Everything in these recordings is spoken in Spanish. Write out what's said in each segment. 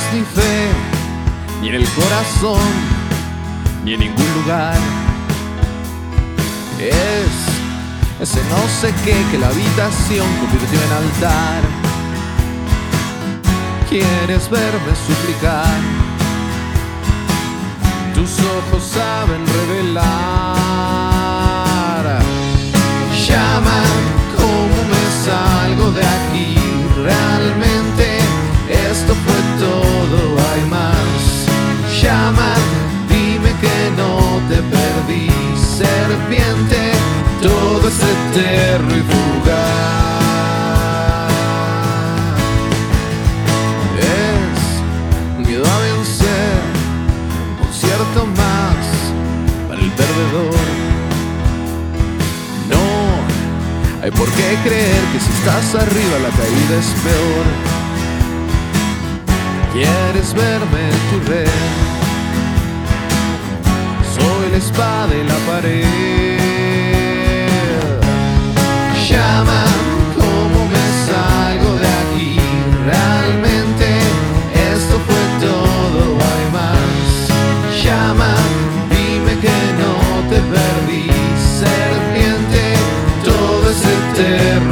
ni fe, ni en el corazón, ni en ningún lugar. Es ese no sé qué que la habitación convirtió en altar. ¿Quieres verme suplicar? Tus ojos saben revelar. Llama, ¿cómo me salgo de aquí? Realmente esto fue todo, hay más. Llama, dime que no te perdí. Serpiente, todo es eterno y fugaz. Es miedo a vencer, un concierto más para el perdedor. No hay por qué creer que si estás arriba la caída es peor. ¿Quieres verme tu red? Soy la espada y la pared. Llama, ¿cómo me salgo de aquí? Realmente esto fue todo, hay más. Llama, dime que no te perdí. Serpiente, todo es eterno y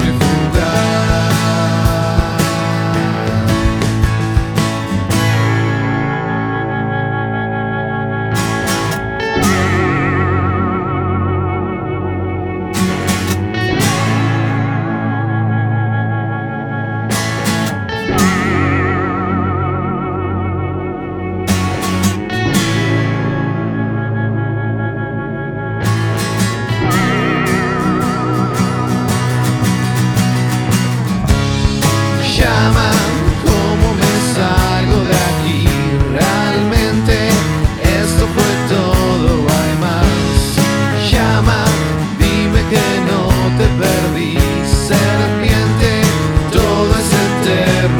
llama, ¿cómo me salgo de aquí? Realmente esto fue todo, hay más. Llama, dime que no te perdí. Serpiente, todo es eterno y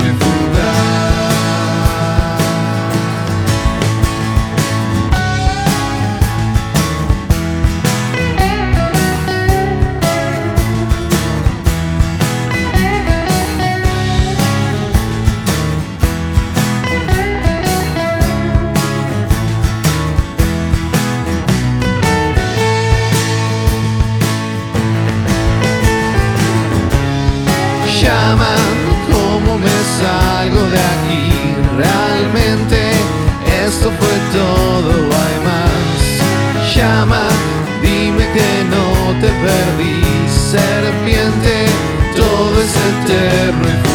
llama, ¿cómo me salgo de aquí? Realmente esto fue todo, hay más. Llama, dime que no te perdí. Serpiente, todo es eterno y